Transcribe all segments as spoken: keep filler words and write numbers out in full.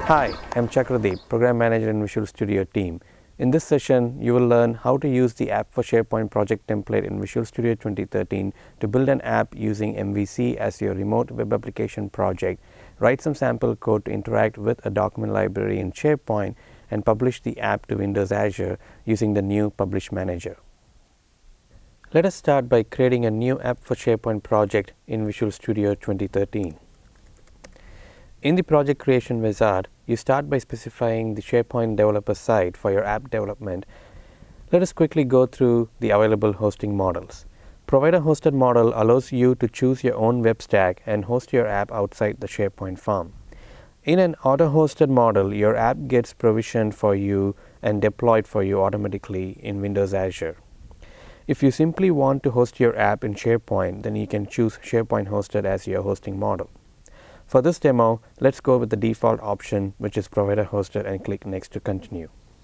Hi, I'm Chakradeep, Program Manager in Visual Studio team. In this session, you will learn how to use the App for SharePoint project template in Visual Studio twenty thirteen to build an app using M V C as your remote web application project, write some sample code to interact with a document library in SharePoint, and publish the app to Windows Azure using the new Publish Manager. Let us start by creating a new App for SharePoint project in Visual Studio twenty thirteen. In the project creation wizard, you start by specifying the SharePoint developer site for your app development. Let us quickly go through the available hosting models. Provider hosted model allows you to choose your own web stack and host your app outside the SharePoint farm. In an auto-hosted model, your app gets provisioned for you and deployed for you automatically in Windows Azure. If you simply want to host your app in SharePoint, then you can choose SharePoint hosted as your hosting model. For this demo, let's go with the default option, which is provider hosted, and click next to continue.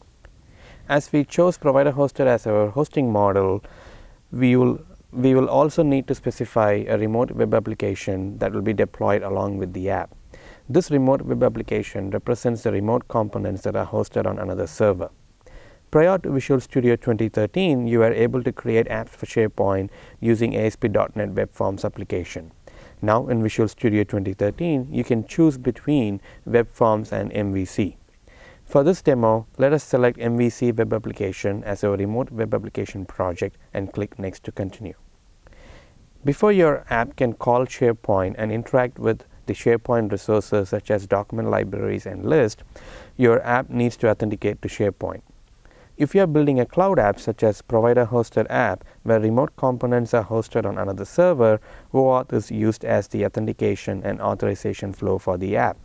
As we chose provider hosted as our hosting model, we will, we will also need to specify a remote web application that will be deployed along with the app. This remote web application represents the remote components that are hosted on another server. Prior to Visual Studio twenty thirteen, you were able to create apps for SharePoint using A S P dot net Web Forms application. Now in Visual Studio twenty thirteen, you can choose between Web Forms and M V C. For this demo, let us select M V C Web Application as our remote web application project and click next to continue. Before your app can call SharePoint and interact with the SharePoint resources such as document libraries and lists, your app needs to authenticate to SharePoint. If you are building a cloud app such as provider-hosted app where remote components are hosted on another server, OAuth is used as the authentication and authorization flow for the app.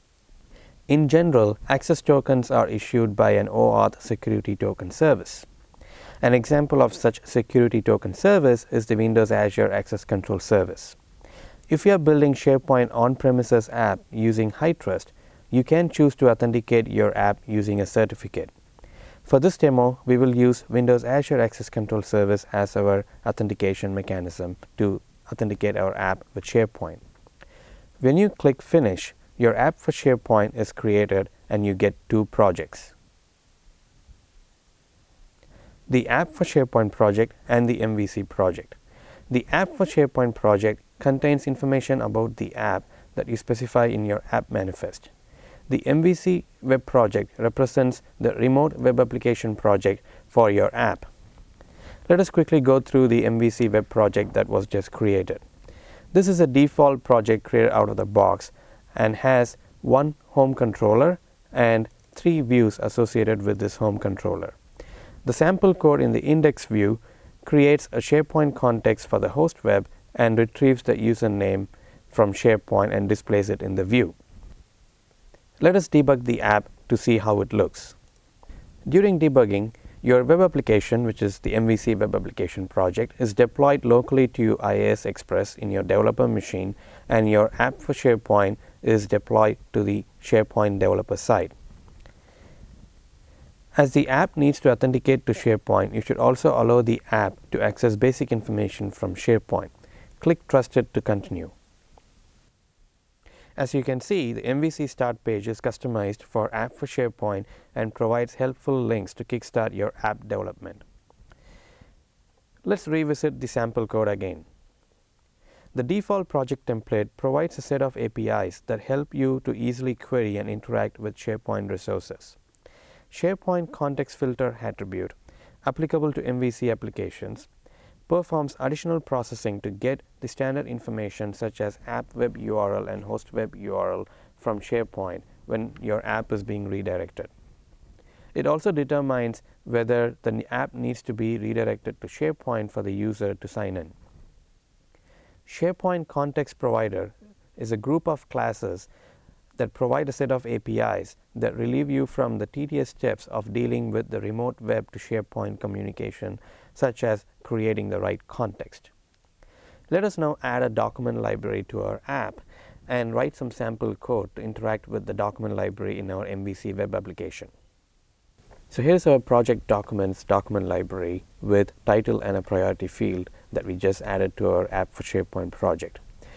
In general, access tokens are issued by an OAuth security token service. An example of such security token service is the Windows Azure Access Control Service. If you are building SharePoint on-premises app using HITRUST, you can choose to authenticate your app using a certificate. For this demo, we will use Windows Azure Access Control Service as our authentication mechanism to authenticate our app with SharePoint. When you click Finish, your app for SharePoint is created and you get two projects: the App for SharePoint project and the M V C project. The App for SharePoint project contains information about the app that you specify in your app manifest. The M V C web project represents the remote web application project for your app. Let us quickly go through the M V C web project that was just created. This is a default project created out of the box and has one home controller and three views associated with this home controller. The sample code in the index view creates a SharePoint context for the host web and retrieves the username from SharePoint and displays it in the view. Let us debug the app to see how it looks. During debugging, your web application, which is the M V C web application project, is deployed locally to I A S Express in your developer machine, and your app for SharePoint is deployed to the SharePoint developer site. As the app needs to authenticate to SharePoint, you should also allow the app to access basic information from SharePoint. Click Trusted to continue. As you can see, the M V C start page is customized for App for SharePoint and provides helpful links to kickstart your app development. Let's revisit the sample code again. The default project template provides a set of A P Is that help you to easily query and interact with SharePoint resources. SharePoint Context Filter attribute, applicable to M V C applications, performs additional processing to get the standard information such as app web U R L and host web U R L from SharePoint when your app is being redirected. It also determines whether the app needs to be redirected to SharePoint for the user to sign in. SharePoint Context Provider is a group of classes that provide a set of A P Is that relieve you from the tedious steps of dealing with the remote web to SharePoint communication, such as creating the right context. Let us now add a document library to our app and write some sample code to interact with the document library in our M V C web application. So here's our project documents document library with title and a priority field that we just added to our App for SharePoint project.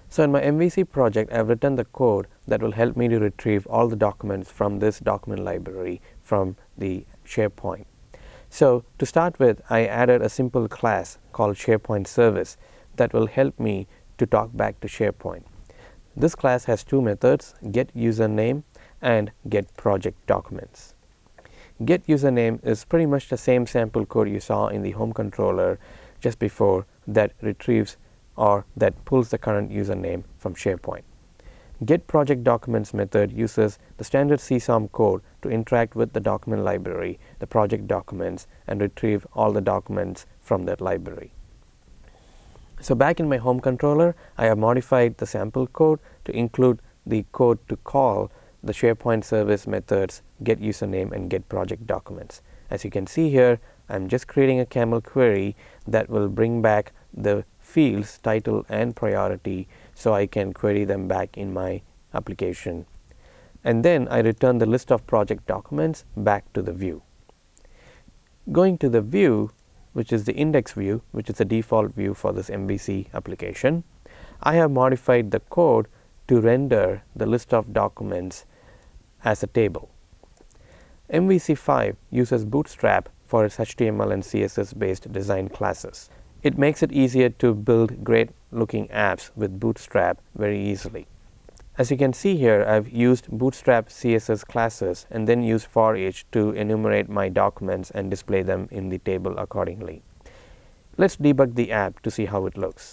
So in my M V C project, I've written the code that will help me to retrieve all the documents from this document library from the SharePoint. So to start with, I added a simple class called SharePoint Service that will help me to talk back to SharePoint. This class has two methods, getUsername and getProjectDocuments. GetUsername is pretty much the same sample code you saw in the home controller just before that retrieves or that pulls the current username from SharePoint. GetProjectDocuments method uses the standard C SOM code to interact with the document library, the project documents, and retrieve all the documents from that library. So back in my home controller, I have modified the sample code to include the code to call the SharePoint service methods getUsername and getProjectDocuments. As you can see here, I'm just creating a camel query that will bring back the fields, title and priority, so I can query them back in my application. And then I return the list of project documents back to the view. Going to the view, which is the index view, which is the default view for this M V C application, I have modified the code to render the list of documents as a table. M V C five uses Bootstrap for its H T M L and C S S based design classes. It makes it easier to build great looking apps with Bootstrap very easily. As you can see here, I've used Bootstrap C S S classes and then used for each to enumerate my documents and display them in the table accordingly. Let's debug the app to see how it looks.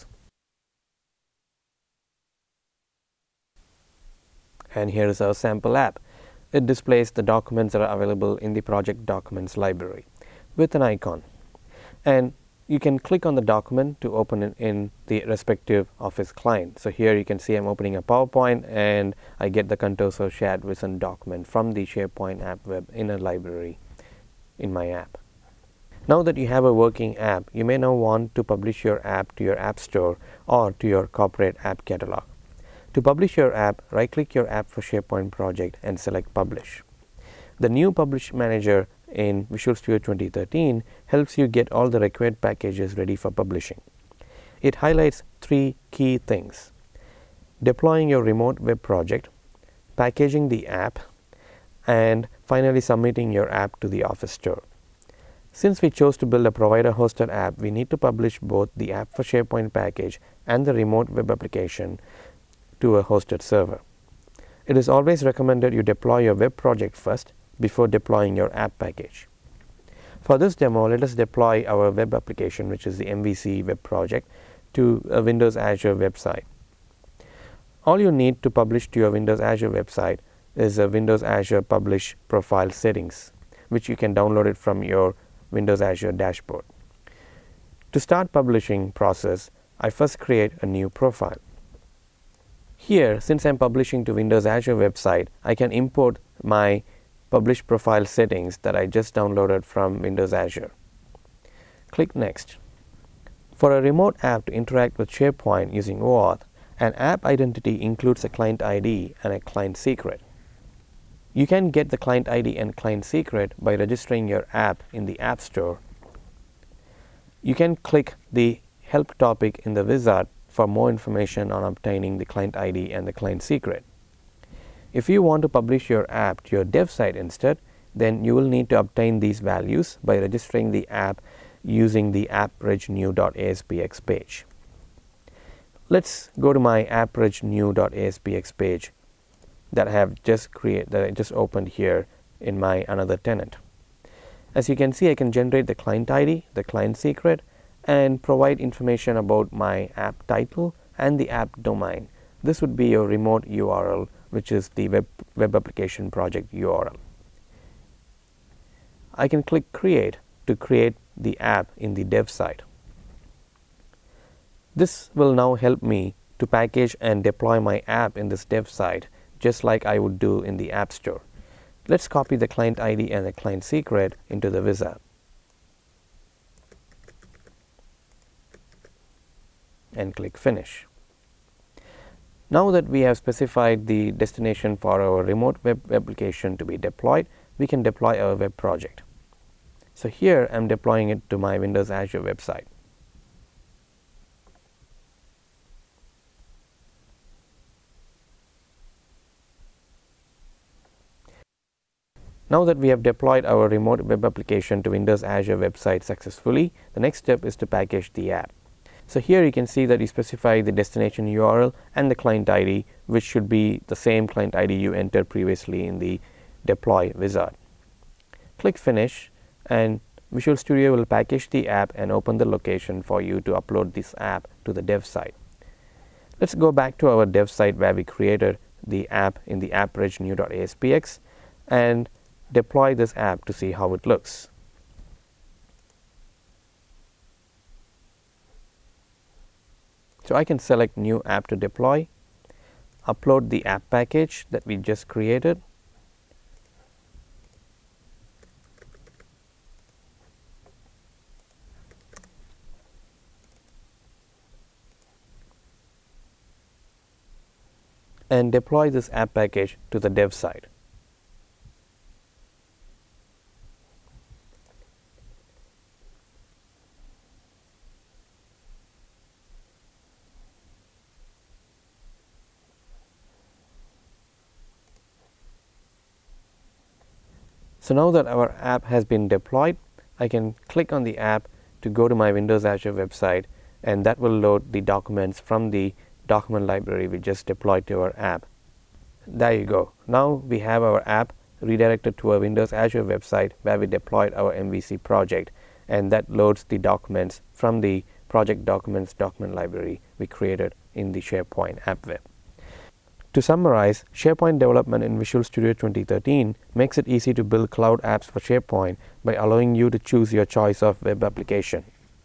And here is our sample app. It displays the documents that are available in the project documents library with an icon. And you can click on the document to open it in the respective Office client. So here you can see I'm opening a PowerPoint and I get the Contoso shared vision document from the SharePoint app web inner library in my app. Now that you have a working app, you may now want to publish your app to your App Store or to your corporate app catalog. To publish your app, right-click your app for SharePoint project and select Publish. The new Publish Manager in Visual Studio twenty thirteen helps you get all the required packages ready for publishing. It highlights three key things: deploying your remote web project, packaging the app, and finally submitting your app to the Office Store. Since we chose to build a provider-hosted app, we need to publish both the App for SharePoint package and the remote web application to a hosted server. It is always recommended you deploy your web project first before deploying your app package. For this demo, let us deploy our web application, which is the M V C web project, to a Windows Azure website. All you need to publish to your Windows Azure website is a Windows Azure Publish Profile settings, which you can download it from your Windows Azure dashboard. To start publishing process, I first create a new profile. Here, since I'm publishing to Windows Azure website, I can import my Publish Profile settings that I just downloaded from Windows Azure. Click Next. For a remote app to interact with SharePoint using OAuth, an app identity includes a client I D and a client secret. You can get the client I D and client secret by registering your app in the App Store. You can click the Help topic in the wizard for more information on obtaining the client I D and the client secret. If you want to publish your app to your dev site instead, then you will need to obtain these values by registering the app using the appreg-new.aspx page. Let's go to my appreg-new.aspx page that I have just created, that I just opened here in my another tenant. As you can see, I can generate the client I D, the client secret, and provide information about my app title and the app domain. This would be your remote U R L, which is the web, web application project U R L. I can click Create to create the app in the dev site. This will now help me to package and deploy my app in this dev site, just like I would do in the App Store. Let's copy the client I D and the client secret into the wizard. And click Finish. Now that we have specified the destination for our remote web application to be deployed, we can deploy our web project. So here I'm deploying it to my Windows Azure website. Now that we have deployed our remote web application to Windows Azure website successfully, the next step is to package the app. So here you can see that you specify the destination U R L and the client I D, which should be the same client I D you entered previously in the deploy wizard. Click Finish, and Visual Studio will package the app and open the location for you to upload this app to the dev site. Let's go back to our dev site where we created the app in the app.reg new.aspx and deploy this app to see how it looks. So I can select New App to deploy, upload the app package that we just created, and deploy this app package to the dev site. So now that our app has been deployed, I can click on the app to go to my Windows Azure website, and that will load the documents from the document library we just deployed to our app. There you go. Now we have our app redirected to our Windows Azure website where we deployed our M V C project, and that loads the documents from the project documents document library we created in the SharePoint app web. To summarize, SharePoint development in Visual Studio twenty thirteen makes it easy to build cloud apps for SharePoint by allowing you to choose your choice of web application.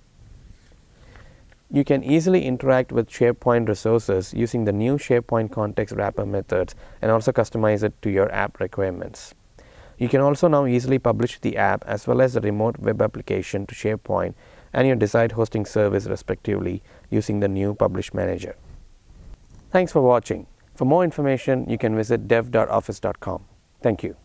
You can easily interact with SharePoint resources using the new SharePoint context wrapper methods and also customize it to your app requirements. You can also now easily publish the app as well as the remote web application to SharePoint and your desired hosting service respectively using the new Publish Manager. Thanks for watching. For more information, you can visit dev dot office dot com. Thank you.